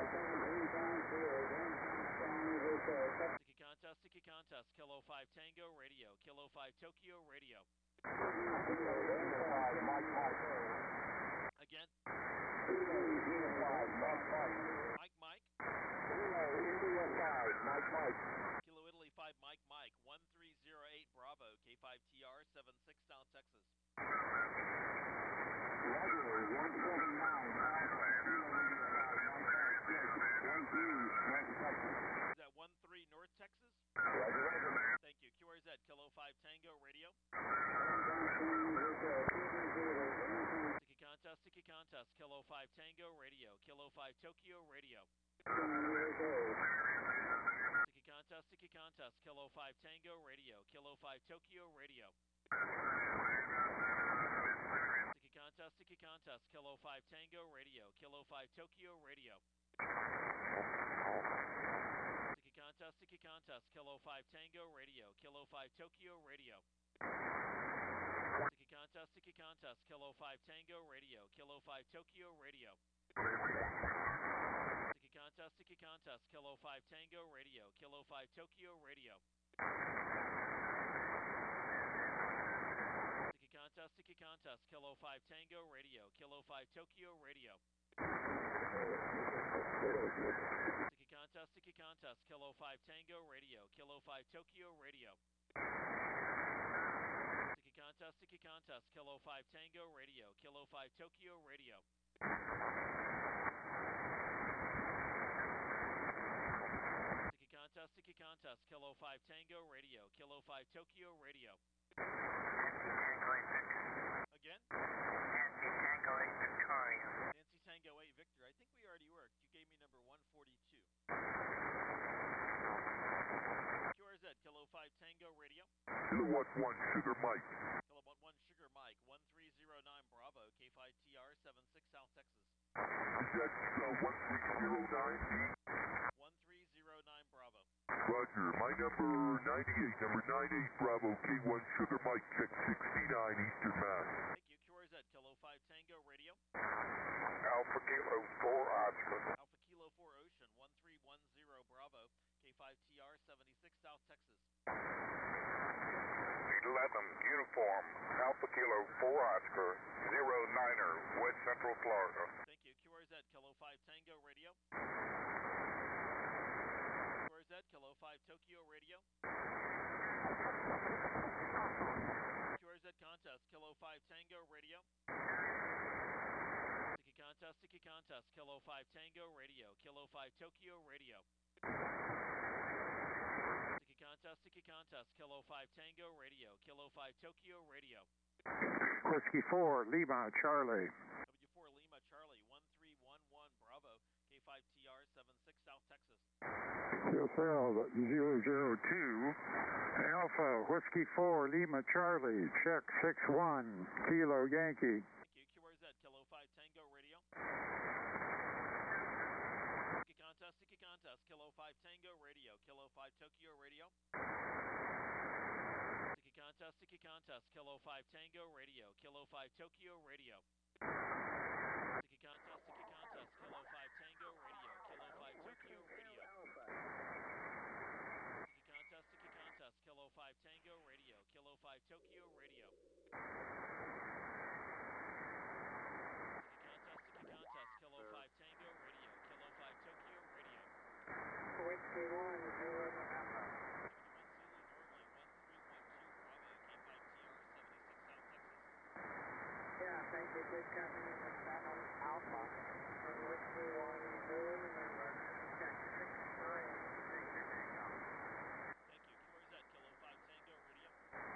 Sticky Contest, Sticky Contest, Kilo five Tango Radio, Kilo five Tokyo Radio. Again. Mike, Mike. Kilo Italy five, Mike, Mike, one three zero eight Bravo, K five T R, seventy-six South Texas. Is that one three North Texas? Thank you. Q R Z, Kilo five Tango Radio. Sticky Contest, Sticky Contest, Kilo five Tango Radio, Kilo five Tokyo Radio. Sticky Contest, Sticky Contest, Kilo five Tango Radio, Kilo five Tokyo Radio. Sticky Contest, Sticky Contest, Kilo five Tango Radio, Kilo five Tokyo Radio. Sticky Contest, Sticky Contest, Kilo five Tango Radio, Kilo five Tokyo Radio. Sticky Contest, Sticky Contest, Kilo five Tango Radio, Kilo five Tokyo Radio. Sticky Contest, Sticky Contest, Kilo five Tango Radio, Kilo five Tokyo Radio. Sticky Contest, Sticky Contest, Kilo five Tango Radio, Kilo five Tokyo Radio. Sticky Contest, Sticky Contest, Kilo five Tango Radio, Kilo five Tokyo Radio. Sticky Contest, Sticky Contest, Kilo five Tango Radio, Kilo five Tokyo Radio. Sticky Contest, Sticky Contest, Kilo five Tango Radio, Kilo five Tokyo Radio. Again? Nancy Tango eight Victoria. Nancy Tango eight Victor. I think we already worked. You gave me number one forty-two. Q R Z, Kilo five Tango Radio. Kilowatt one Sugar Mike. Kilowatt one Sugar Mike, one three zero nine Bravo, K five T R, seventy-six South Texas. Is that uh, one three zero nine? one three zero nine Bravo. Roger. My number ninety-eight, number ninety-eight Bravo, K one Sugar Mike, check sixty-nine Eastern Mass. Thank you. Q R Z, Kilo five Tango Radio. Alpha Kilo four Oscar. Alpha Kilo four Ocean, one three one zero Bravo, K five T R, seventy-six South Texas. eleven Uniform, Alpha Kilo four Oscar, zero niner, West Central Florida. Thank you. Q R Z, Kilo five Tango Radio. Q R Z, Kilo five Tokyo Radio. Q R Z Contest, Kilo five Tango Radio. Sticky Contest, Sticky Contest, Kilo five Tango Radio, Kilo five Tokyo Radio. Sticky Contest, Sticky Contest, Kilo five Tango Radio, Kilo five Tokyo Radio. Whiskey four, Lima, Charlie. W four Lima, Charlie, one three one one Bravo, K five T R, seventy-six South Texas. Yourself, zero zero two, Alpha, Whiskey four, Lima, Charlie, check six one, Kilo Yankee. Thank you. Q R Z, Kilo five Tango Radio. Sticky Contest, Sticky Contest, Kilo five Tango Radio, Kilo five Tokyo Radio. Sticky Contest, Sticky Contest, Kilo five Tango Radio, Kilo five Tokyo Radio. Sticky Contest, Sticky Contest, Kilo five Tango Radio, Kilo five Tokyo Radio. Sticky contest, sticky contest, Kilo five Tango Radio, Kilo five Tokyo Radio. Sticky contest, sticky contest, Kilo five Tango Radio, Kilo five Tokyo Radio. Whiskey one, zero November. Yeah, thank you. Please copy me for seven Alpha. And Whiskey one, zero November. Check six nine. Victor Tango. Thank you. Q R Z, Kilo five Tango Radio.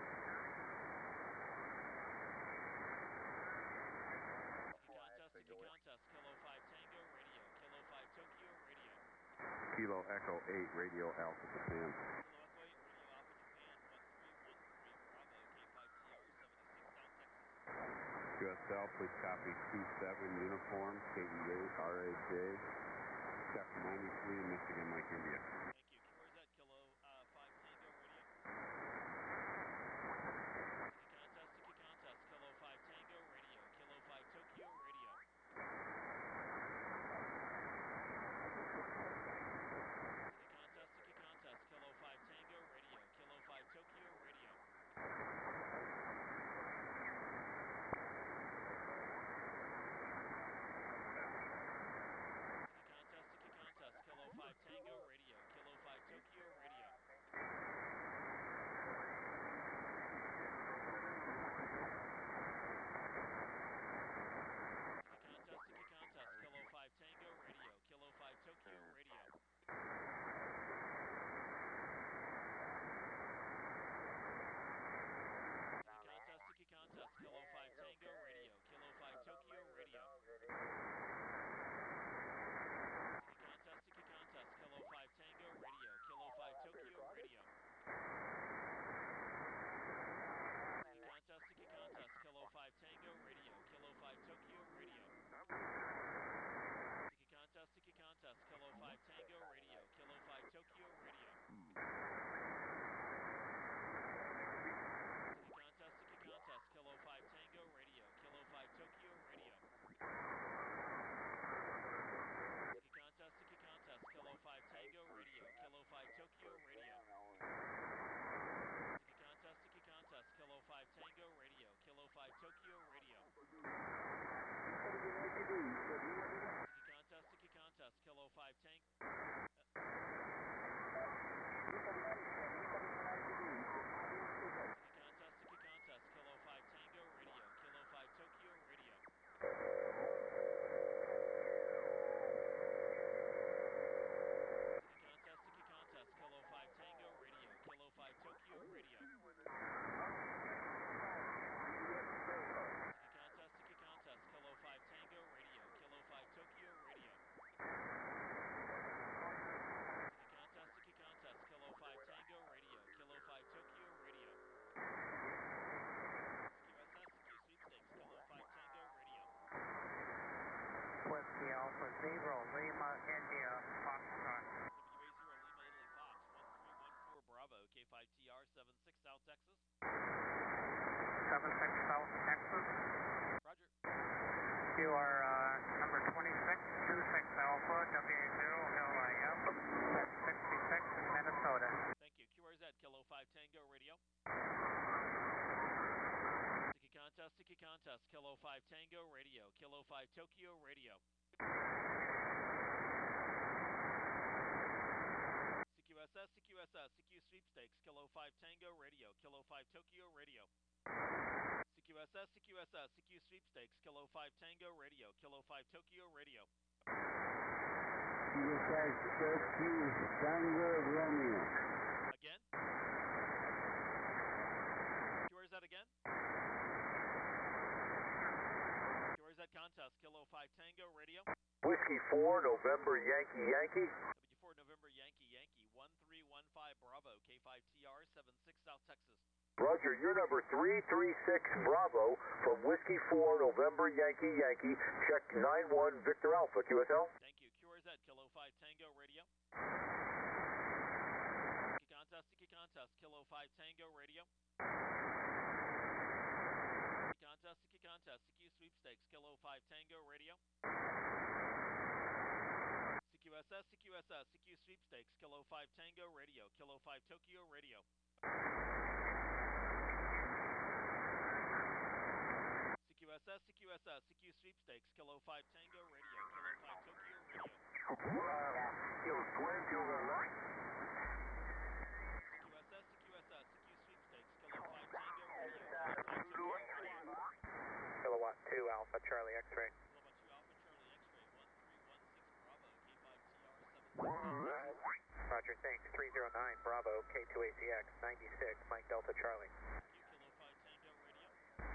Sticky contest, sticky contest, Kilo five Tango Radio, Kilo five Tokyo Radio. Kilo Echo eight, Radio Alpha Japan. Kilo Echo eight, Radio Alpha Japan, one three one three Bravo, K five T R seventy-six South Texas. Q S L, please copy two seven Uniform, K E eight, R A J, check ninety-three, Michigan, Mike, India. Thank you. Q R Z, Kilo uh, five Tango Radio. Sticky contest, sticky contest, Kilo five Tango Radio, Kilo five Tokyo Radio. Sticky contest, sticky contest, Kilo five Tango Radio, Kilo five Tokyo Radio. Sticky contest, sticky contest, Kilo five Tango Radio, Kilo five Tokyo Radio. Sticky contest, sticky contest, Kilo five Tango Radio, Kilo five Tokyo Radio. Sticky contest, sticky contest, Kilo five Tango Radio, Kilo five Tokyo Radio. Sticky contest, sticky contest, Kilo five Tango Radio, Kilo five Tokyo Radio. Sticky contest, sticky contest, Kilo five Tango Radio, Kilo five Tokyo Radio. Sticky contest, sticky contest, Kilo five Tango Radio, Kilo five Tokyo Radio. Sticky contest, sticky contest, Kilo five Tango Radio, Kilo five Tokyo Radio. Sticky contest, sticky contest, Kilo five Tango Radio, Kilo five Tokyo Radio. Sticky contest, sticky contest, Kilo five Tango Radio, Kilo five Tokyo Radio. Sticky contest, sticky contest, Kilo five Tango. Sticky contest, sticky contest, Kilo five Tango Radio, Kilo five Tokyo Radio. Sticky contest, sticky contest, Kilo five Tango Radio, Kilo five Tokyo Radio. Sticky contest, sticky contest, Kilo five Tango Radio, Kilo five Tokyo Radio. Sticky contest, sticky contest, Kilo five Tango Radio, Kilo five Tokyo Radio. Q S S, Q sweepstakes, Kilo five Tango Radio. Whiskey Alpha Zero, Lima, India, Foxtrot. W A zero Lima Italy Fox, one three one four Bravo, K five T R seventy-six South Texas. seventy-six South Texas. Roger. You are uh, number twenty-six, twenty-six Alpha, W A zero L I M, at sixty-six in Minnesota. Thank you. Q R Z, Kilo five Tango Radio. Sticky contest, sticky contest, Kilo five Tango Radio, Kilo five Tokyo Radio. C Q S S, C Q S S, C Q sweepstakes, Kilo five Tango Radio, Kilo five Tokyo Radio. C Q S S, C Q S S, C Q sweepstakes, Kilo five Tango Radio, Kilo five Tokyo Radio. Q S S, S Q Tango Romeo. Again? Q R Z again? Q R Z contest, Kilo five Tango Radio. Whiskey four, November Yankee Yankee. W four November Yankee Yankee, one three one five Bravo, K five T R seventy-six South Texas. Roger, you're number three three six Bravo from Whiskey four, November Yankee Yankee. Check nine one Victor Alpha, Q S L. Thank you. Q R Z, Kilo five Tango Radio. Sticky contest, sticky contest, Kilo five Tango Radio. Sticky contest, sticky contest, C Q sweepstakes, Kilo five Tango Radio. C Q S S, C Q S S, C Q Sweepstakes, Kilo five Tango Radio, Kilo five Tokyo Radio. C Q S S, C Q S S, C Q Sweepstakes, Kilo five Tango Radio, Kilo five Tokyo Radio. C Q S S, C Q S S, C Q Sweepstakes, Kilo five Tango Radio, Kilo five Tokyo Radio. Kilowatt two Alpha Charlie X-ray. Kilowatt two Alpha Charlie X-ray, one three one six Bravo, K five T R seven six. Roger, thanks. three zero nine Bravo, K two A C X, ninety-six, Mike Delta Charlie. Thank you, Kilo five Tango Radio.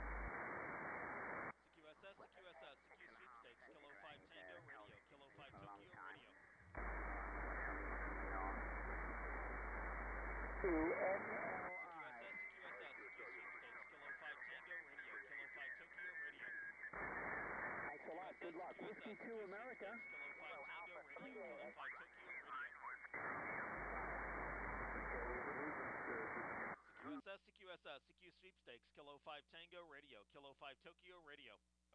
C Q S S, C Q S S, C Q Sweepstakes, Kilo five Tango Radio, Kilo five Tokyo Radio. Two N. C Q S S, C Q S S, C Q Sweepstakes, Kilo five Tango Radio, Kilo five Tokyo Radio. Thanks a lot. Good luck. Whiskey two America. Kilo five Tango Radio, Kilo five Tokyo Radio. C Q S S, C Q S S, C Q Sweepstakes, Kilo five Tango Radio, Kilo five Tokyo Radio.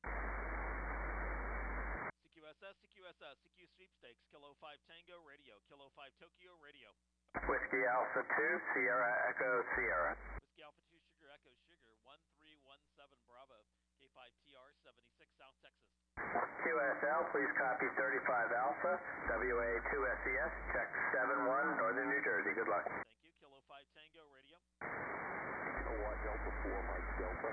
C Q S S, C Q S S, C Q Sweepstakes, Kilo five Tango Radio, Kilo five Tokyo Radio. Whiskey Alpha two, Sierra Echo Sierra. Whiskey Alpha two, Sugar Echo Sugar, one three one seven Bravo, K five T R seventy-six, South Texas. Q S L, please copy thirty-five Alpha, W A two S E S, check seven one, Northern New Jersey. Good luck. Thank you, Kilo five Tango Radio. Kilowatt Delta four, Mike Delta.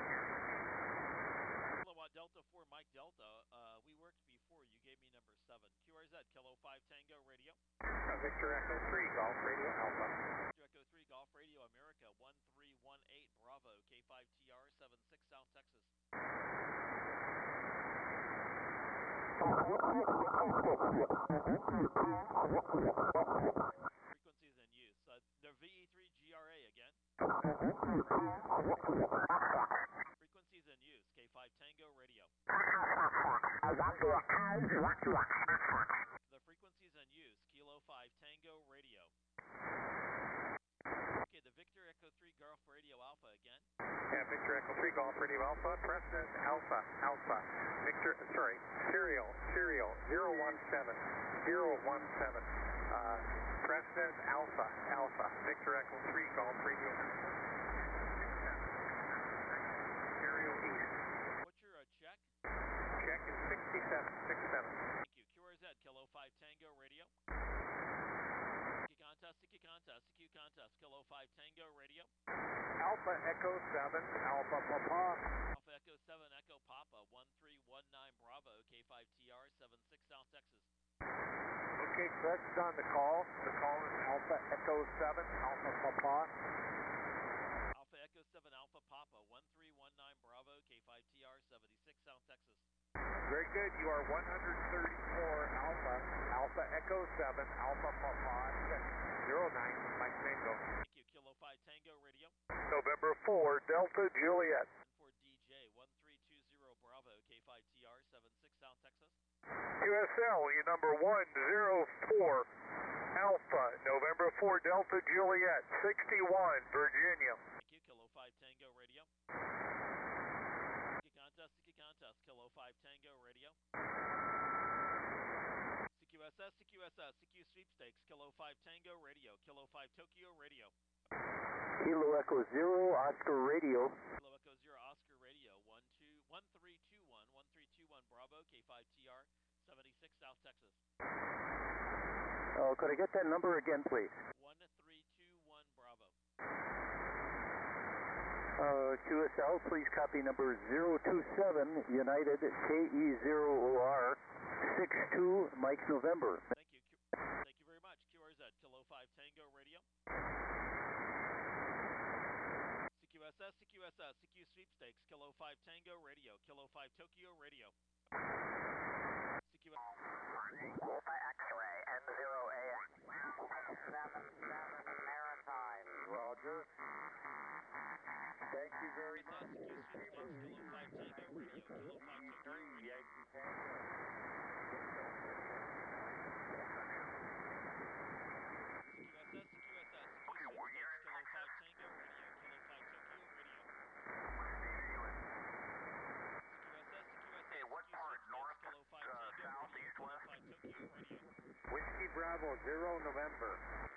Kilowatt Delta four, Mike Delta. Uh, we worked before. You gave me number seven. Q R Z, Kilo five Tango Radio. Uh, Victor Echo three Golf Radio Alpha. Victor Echo three Golf Radio America, one three one eight Bravo, K five T R seventy-six, South Texas. Frequencies in use. Uh, the V E three G R A again. Frequencies in use. K five Tango Radio. The frequencies in use. Kilo five Tango Radio. Okay, the Victor Echo three Golf Radio Alpha again. Yeah, Victor Echo three Golf Radio Alpha, President Alpha, Alpha. Victor, sorry, serial, serial, zero one seven, zero one seven. Uh, President Alpha, Alpha, Victor Echo three Golf Radio. Serial East. What's your uh, check? Check is sixty-seven sixty-seven. Thank you. Q R Z, Kilo five Tango Radio. Contest, C Q Contest, C Q Contest, Kilo five Tango Radio. Alpha Echo seven, Alpha Papa. Alpha Echo seven, Echo Papa, one three one nine Bravo, K five T R seventy-six, South Texas. Okay, correct on the call. The call is Alpha Echo seven, Alpha Papa. Alpha Echo seven, Alpha Papa, one three one nine Bravo, K five T R seventy-six, South Texas. Very good. You are one thirty-four Alpha, Alpha Echo seven, Alpha Papa, zero nine, Mike Tango. Thank you. Kilo five Tango Radio. November four, Delta Juliet. For D J, one three two zero Bravo, K five T R seventy-six, South Texas. Q S L, you number one zero four, Alpha, November four, Delta Juliet, sixty-one, Virginia. Thank you. Kilo five Tango Radio. Contest, C Q Contest, Kilo five Tango Radio. C Q S S, C Q S S, C Q Sweepstakes, Kilo five Tango Radio, Kilo five Tokyo Radio. Kilo Echo zero, Oscar Radio. Kilo Echo zero, Oscar Radio, one two one three two one, one three two one Bravo, K five T R seventy-six, South Texas. Oh, could I get that number again, please? one three two one Bravo. Uh, Q S L, please copy number zero two seven, United K E zero O R six two, Mike November. Thank you. Q Thank you very much. Q R Z, Kilo five Tango Radio. C Q S S, C Q S S, C Q Sweepstakes, Kilo five Tango Radio, Kilo five Tokyo Radio. C Q S Alpha X-ray, N zero A seven seven Maritime. Roger. Thank you very much. C Q Sweepstakes, Kilo five Tango Radio, Kilo five Tokyo Radio. What part? North, uh, south, east, west? Radio. Whiskey Bravo, zero November.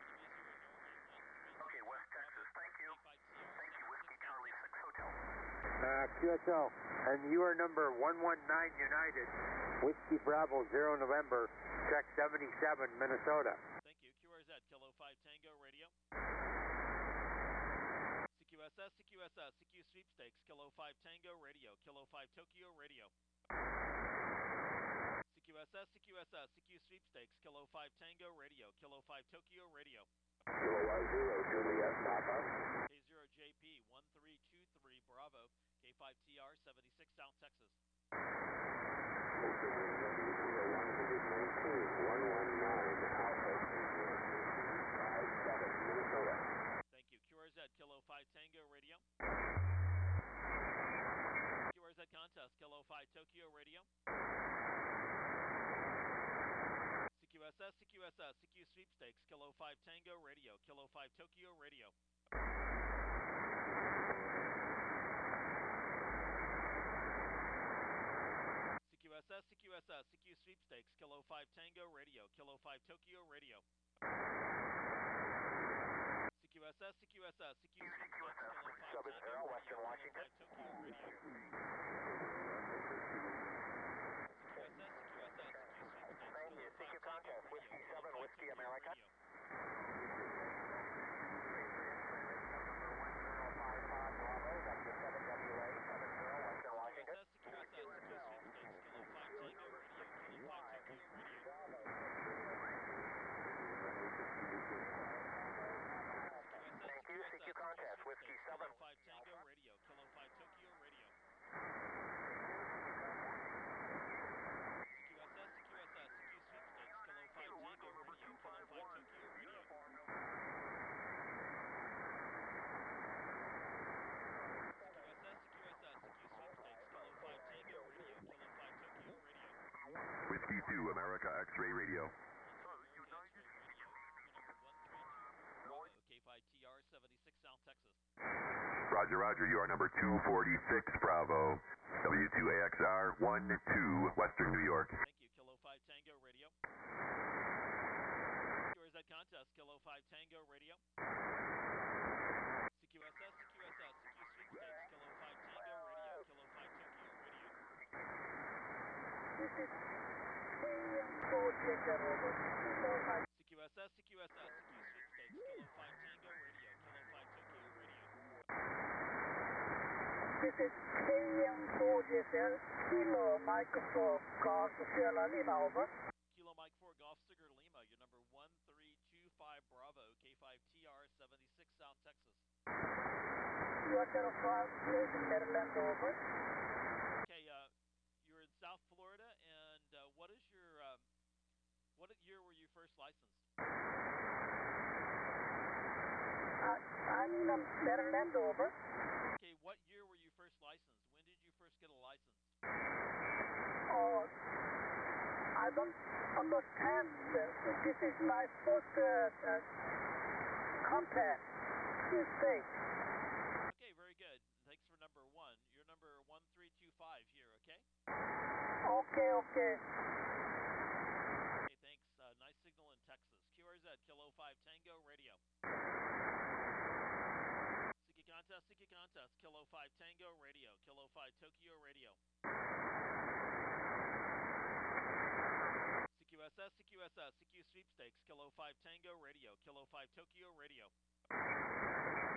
Okay, West Texas, thank you. Thank you, Whiskey Charlie six Hotel. Uh, Q S L, and you are number one one nine United. Whiskey Bravo, zero November. Check seventy-seven, Minnesota. Thank you. Q R Z, Kilo five Tango Radio. C Q S S, C Q S S, C Q Sweepstakes, Kilo five Tango Radio, Kilo five Tokyo Radio. C Q S S, C Q S S, C Q Sweepstakes, Kilo five Tango Radio, Kilo five Tokyo Radio. Kilo Y zero, Juliet Papa. K zero J P, one three two three Bravo, K five T R, seventy-six South Texas. one one nine Alpha, five seven, Minnesota. Thank you. Q R Z, Kilo five Tango Radio. Q R Z Contest, Kilo five Tokyo Radio. C Q S S, C Q S S, C Q Sweepstakes, Kilo five Tango Radio, Kilo five Tokyo Radio. C Q S S, C Q S S, C Q Sweepstakes, Kilo five Tango Radio, Kilo five Tokyo Radio. C Q S S, C Q S S, C Q Sweepstakes, Kilo five Tango Radio, Kilo five Tokyo Radio. Thank you. C Q Contest, Whiskey seven, Whiskey America. Thank you. C Q Contest, Whiskey seven. five Tango Radio, Kilo five Tokyo Radio. C Q S S, C Q S S, C Q Sweepstakes, Kilo five Tango Radio, Kilo five Tokyo Radio. Whiskey two, America X-Ray Radio. K five T R, seventy-six South Texas. Roger, Roger, you are number two forty-six Bravo. W two A X R one two, Western New York. Thank you, Kilo five Tango Radio. Q R Z Contest, Kilo five Tango Radio. C Q S S, C Q S S, C Q Sweepstakes, Kilo five Tango Radio, Kilo five Tokyo Radio. This is C Q S S, C Q S S, C Q S S, C Q Sweepstakes, Kilo five Tango Radio, Kilo five Tokyo Radio. This is K M four J C L, Kilo Mike four, Golf Sierra Lima, over. Kilo Mike four, Golf Sugar Lima, your number one three two five Bravo, K five T R, seventy-six South Texas. U S zero five, Maryland, over. Okay, uh, you're in South Florida, and uh, what is your, um, what year were you first licensed? Uh, I'm in Maryland, over. Okay, what year were you first licensed? When did you first get a license? Oh, I don't understand. This is my first uh, uh, contact. State. Okay, very good. Thanks for number one. You're number one three two five here, okay? Okay, okay. Okay, thanks. Uh, nice signal in Texas. Q R Z, Kilo five Tango Radio. C Q Contest, C Q Contest, Kilo five Tango Radio, Kilo five Tokyo Radio. C Q S S, C Q S S, C Q Sweepstakes, Kilo five Tango Radio, Kilo five Tokyo Radio.